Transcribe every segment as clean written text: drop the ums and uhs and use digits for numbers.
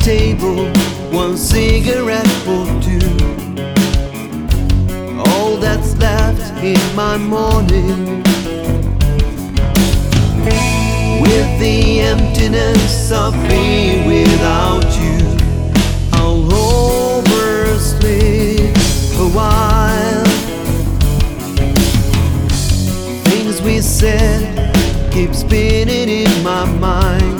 table, one cigarette for two. All that's left in my morning, with the emptiness of being without you. I'll oversleep a while. Things we said keep spinning in my mind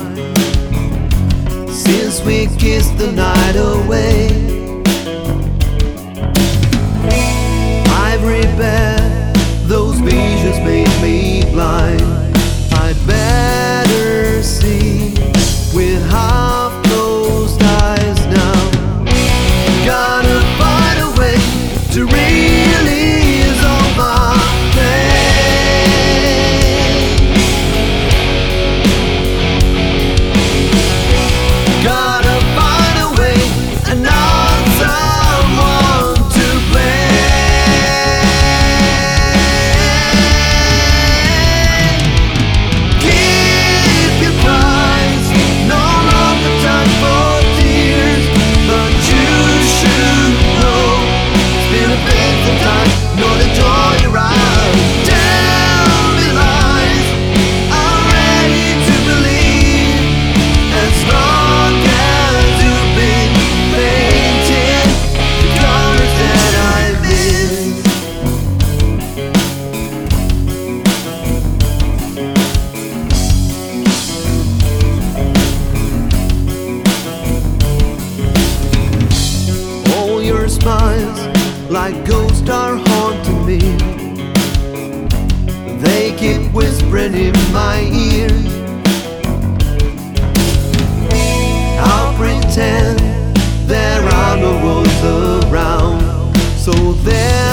since we kissed the night away. Ivory bed, those visions made me blind. I'd better see with half closed eyes now. Gotta find a way to release all my pain. Gotta find a way and not someone to blame. Keep your prize, no longer time for tears, but you should know it's been a painful time, know the joy you're out. Tell me lies, I'm ready to believe, as long as you've been painting the colors that I miss. All your smiles like ghosts are haunting me. They keep whispering in my ear. I'll pretend there are no walls around, so there